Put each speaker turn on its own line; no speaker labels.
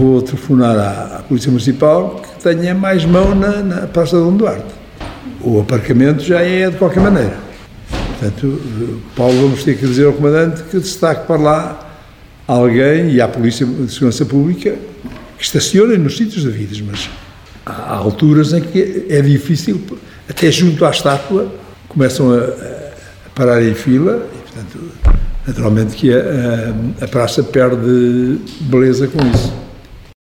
vou telefonar à Polícia Municipal que tenha mais mão na Praça de Dom Duarte. O aparcamento já é de qualquer maneira. Portanto, Paulo, vamos ter que dizer ao comandante que destaque para lá alguém e à Polícia de Segurança Pública que estacionem nos sítios devidos, mas há alturas em que é difícil, até junto à estátua, começam a parar em fila e, portanto, naturalmente que a praça perde beleza com isso.